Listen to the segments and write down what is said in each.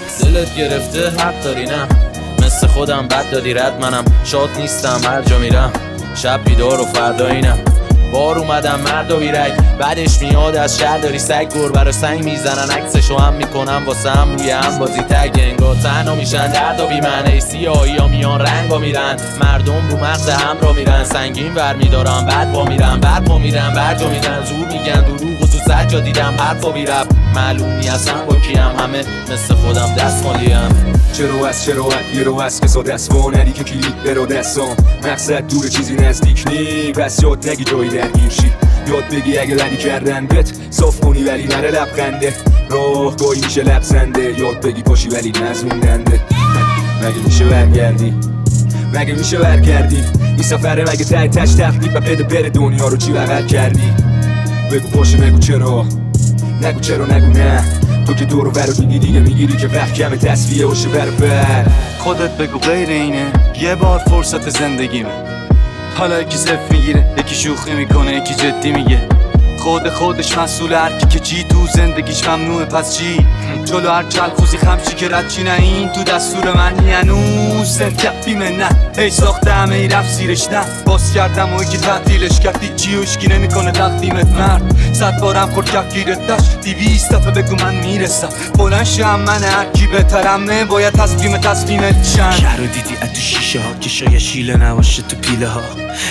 دلت گرفته حق داری نه، مثل خودم بد دادی رد، منم شاد نیستم هر جا میرم، شب بیدار و فردا اینم، بار اومدم مرد و بیرک، بعدش میاد از شهر داری سگ، گربه رو سنگ میزنن عکسشو هم میکنم واسه هم روی هم بازی تگ، انگار تنها میشن درد و بیمعنی، سیاهی ها میان رنگ ها میرن، مردم رو مغز هم را میرن، سنگین ور میدارم بعد با میرم، بعد با میرم برجا میدن، زور میگن دروغ و تو سر جا دیدم حرف و بیرب، معلوم نیستم با کیم، همه مثل خودم دست مالیم. چرا یه رو از کسا دست با ندی که کلید برو دستان، مقصد دور چیزی نزدیک نی، پس یاد نگی جایی درگیر شی، یاد بگی اگه ردی کردن بت صاف کنی ولی نره لبخنده، راه گاهی میشه لبزنده، یاد بگی پاشی ولی نزموندنده. مگه میشه برگردی این سفره، مگه تش تخلیب و بده بره دنیا رو چی بغل کردی، بگو پاشه نگو چرا، نگو نه، تو که دورو برو دیگی دیگه میگیری که وقت کمه تصفیه باشه بر خودت بگو غیر اینه، یه بار فرصت زندگیمه، حالا یکی صفر میگیره، یکی شوخی میکنه، یکی جدی میگه، خودش مسئول هرکی که چی تو زندگیش ممنوعه، پس چی جلو هر چلخوزی خمشی که رد چی نه، این تو دستور منی هنوز زندگیمه نه، هی ساخته همه ای رفت زیرش نه، باز کردم و یکی تعطیلش کردی چی وشکی نمیکنه تقدیمت مرد، 100 بارم خورد کفگیرت داشت 200 دفعه بگو من میرسم، بلند شم من هرکی بهترمه، باید تصمیمت شن. شهر رو دیدی از تو شیشه ها که شاید شیله نباشه تو پیله ها،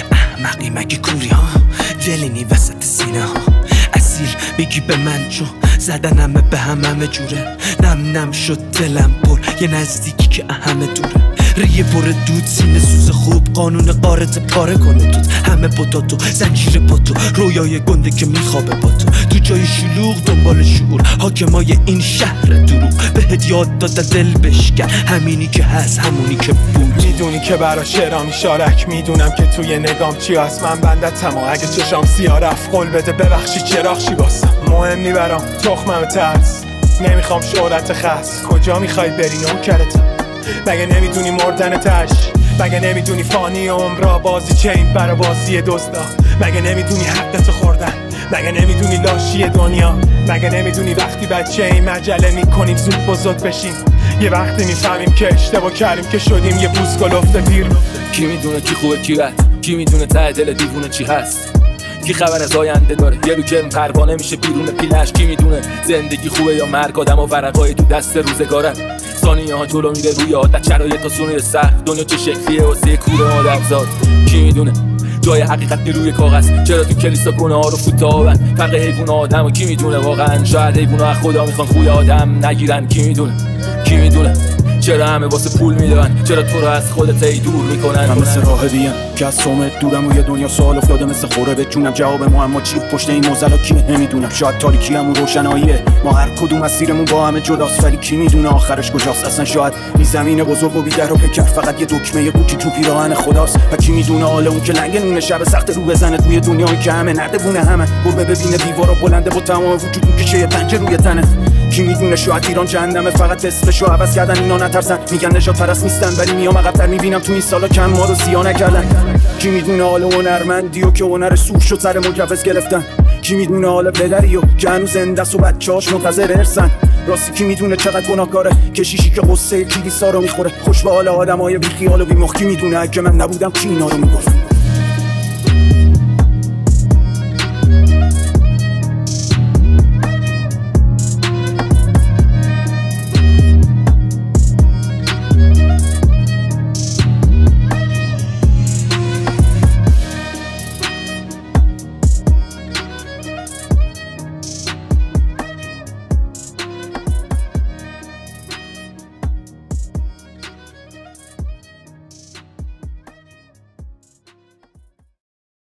احمقی مگه کوری ها، دلینی وسط سینه ها، اصیل بگی به من چون زدنمه به همه جوره، نم شد دلم پر یه نزدیکی که همه دوره، ریه پر دود سینه سوز خوب قانون قارت پاره کنه توت، همه پتاتو زنجیر پاتو رویای گنده که میخوابه با تو جای شلوغ دنبال شعور، حاکمای این شهر دروغ بهت یاد داده دل بشکن، همینی که هست همونی که بود، میدونی که برا شعرام شارک، میدونم که توی نگام چی هست، من بندتم و اگه چشام سیاه رفت قول بده ببخشی چراغ شی واسم، مهم نی برام تخمم ترس، نمیخوام شهرت خاص، کجا میخوای بری نوکرتم، مگه نمیدونی مردن تش، مگه نمیدونی فانی عمرا بازی چین برا بازی دزدا، مگه نمیدونی حقتو خوردن، مگه نمیدونی لاشی دنیا، مگه نمیدونی وقتی بچه این مجله میکنیم زود بزرگ بشیم، یه وقتی میفهمیم که اشتباه کردیم که شدیم یه بوسگل افته پیر. کی میدونه کی خوبه کی بد، کی میدونه ته دل دیوونه چی هست، کی خبر از آینده داره، یه رو که پروانه میشه بیرون پیلش، کی میدونه زندگی خوبه یا مرگ، آدم و ورقای تو دست روزگارن، ثانیه ها جلو میره روی عادت، شرایط تا سونه سخت، دنیا چه شکلیه واسه کوره عادتزاد، کی میدونه جای حقیقت روی کاغذ، چرا تو کلیسا گناه ها رو فوتابن، فرق حیوان آدم و کی میدونه واقعا، شاید حیوان ها خدا میخوان خوی آدم نگیرن، کی میدونه چرا همه واسه پول میدن، چرا تو رو از خودت ای دور میکنن، من مثل راهبیم که از سومت دورم و یه دنیا سوال افتاده مثل خوره به جونم، جواب معما چی پشت این موزلا کیه نمیدونم، شاید تاریکی همون روشناییه، ما هر کدوم مسیرمون با همه جداست، ولی کی میدونه آخرش کجاست، اصلا شاید این زمین بزرگ و بی در و پیکر فقط یه دکمه کوچی تو پیراهن خداست، و کی میدونه حالا اون که لنگ نونه شب سخت رو بزنه توی دنیایی که همه نردبونه، همه گربه ببینه دیوارا بلنده با تمام وجود میکشه یه پنجه روی تنه، کی میدونه شاید ایران جهنمه، فقط اسمشو عوض کردن اینا نترسن، میگن نجات پرست نیستن ولی میام عقب‌تر، میبینم تو این سالا کم ما رو سیا نکردن، کی میدونه حال هنرمندی و که هنرش سوخ شد سر مجوز گرفتن، کی میدونه حال پدری و که هنوز زنده است و بچه‌هاش منتظر ارثن، راستی کی میدونه چقدر گناهکاره کشیشی که قصه کلیسا رو میخوره، خوش به حال آدمای بی خیال و بی مخ، کی میدونه اگه من نبودم کی اینا رو میگفت.